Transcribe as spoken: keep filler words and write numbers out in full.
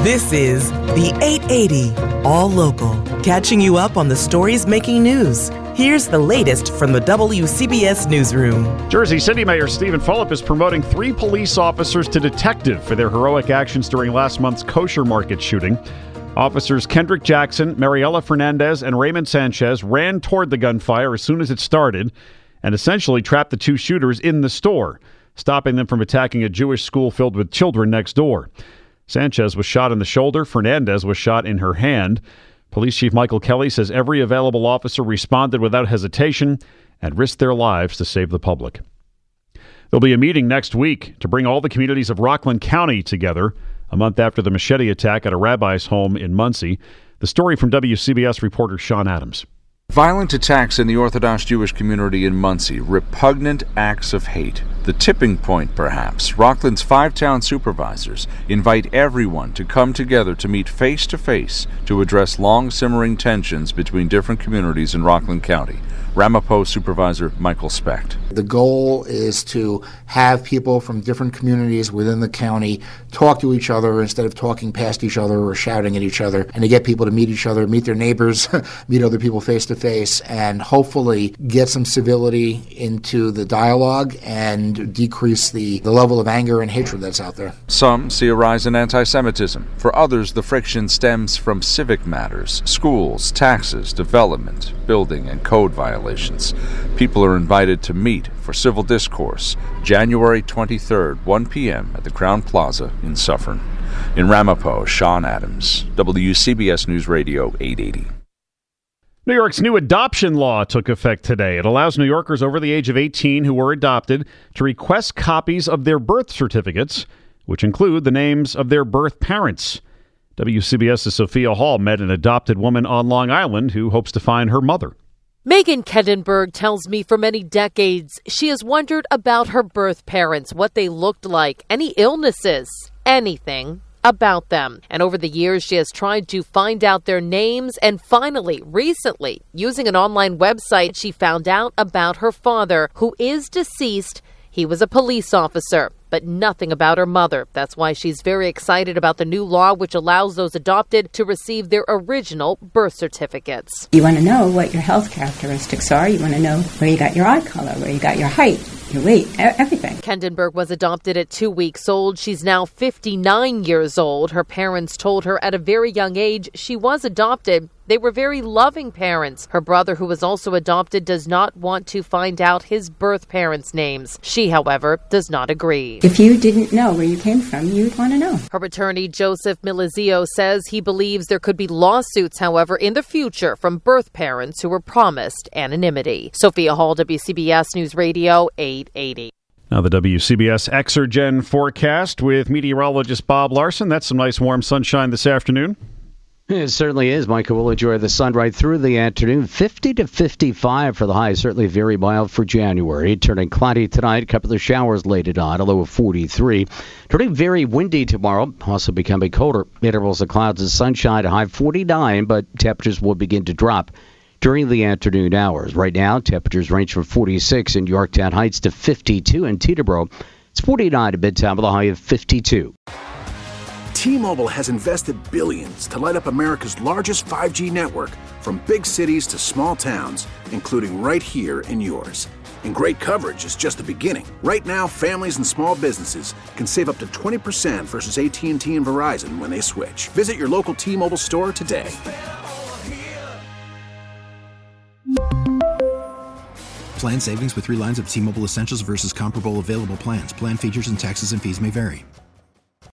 This is the eight eighty All Local, catching you up on the stories making news. Here's the latest from the W C B S newsroom. Jersey City Mayor Stephen Fulop is promoting three police officers to detective for their heroic actions during last month's kosher market shooting. Officers Kendrick Jackson, Mariela Fernandez, and Raymond Sanchez ran toward the gunfire as soon as it started and essentially trapped the two shooters in the store, stopping them from attacking a Jewish school filled with children next door. Sanchez was shot in the shoulder. Fernandez was shot in her hand. Police Chief Michael Kelly says every available officer responded without hesitation and risked their lives to save the public. There'll be a meeting next week to bring all the communities of Rockland County together a month after the machete attack at a rabbi's home in Muncie. The story from W C B S reporter Sean Adams. Violent attacks in the Orthodox Jewish community in Muncie, repugnant acts of hate. The tipping point, perhaps. Rockland's five town supervisors invite everyone to come together to meet face to face to address long simmering tensions between different communities in Rockland County. Ramapo Supervisor Michael Specht. The goal is to have people from different communities within the county talk to each other instead of talking past each other or shouting at each other, and to get people to meet each other, meet their neighbors, meet other people face to face, and hopefully get some civility into the dialogue and decrease the, the level of anger and hatred that's out there. Some see a rise in anti-Semitism. For others, the friction stems from civic matters, schools, taxes, development, building, and code violations. People are invited to meet for civil discourse January twenty-third, one p.m. at the Crown Plaza in Suffern. In Ramapo, Sean Adams, W C B S News Radio eight eighty. New York's new adoption law took effect today. It allows New Yorkers over the age of eighteen who were adopted to request copies of their birth certificates, which include the names of their birth parents. W C B S's Sophia Hall met an adopted woman on Long Island who hopes to find her mother. Megan Kendenberg tells me for many decades she has wondered about her birth parents, what they looked like, any illnesses, anything about them. And over the years, she has tried to find out their names. And finally, recently, using an online website, she found out about her father, who is deceased. He was a police officer, but nothing about her mother. That's why she's very excited about the new law, which allows those adopted to receive their original birth certificates. You want to know what your health characteristics are. You want to know where you got your eye color, where you got your height, your weight, everything. Kendenberg was adopted at two weeks old. She's now fifty-nine years old. Her parents told her at a very young age she was adopted. They were very loving parents. Her brother, who was also adopted, does not want to find out his birth parents' names. She, however, does not agree. If you didn't know where you came from, you'd want to know. Her attorney, Joseph Milizio, says he believes there could be lawsuits, however, in the future from birth parents who were promised anonymity. Sophia Hall, W C B S News Radio eight eighty. Now the W C B S Exergen forecast with meteorologist Bob Larson. That's some nice warm sunshine this afternoon. It certainly is, Michael. We'll enjoy the sun right through the afternoon. fifty to fifty-five for the high. Certainly very mild for January. Turning cloudy tonight. A couple of showers later on. A low of forty-three. Turning very windy tomorrow. Also becoming colder. Intervals of clouds and sunshine. A high of forty-nine, but temperatures will begin to drop during the afternoon hours. Right now, temperatures range from forty-six in Yorktown Heights to fifty-two in Teterboro. It's forty-nine at Midtown with a high of fifty-two. T-Mobile has invested billions to light up America's largest five G network, from big cities to small towns, including right here in yours. And great coverage is just the beginning. Right now, families and small businesses can save up to twenty percent versus A T and T and Verizon when they switch. Visit your local T-Mobile store today. Plan savings with three lines of T-Mobile Essentials versus comparable available plans. Plan features and taxes and fees may vary.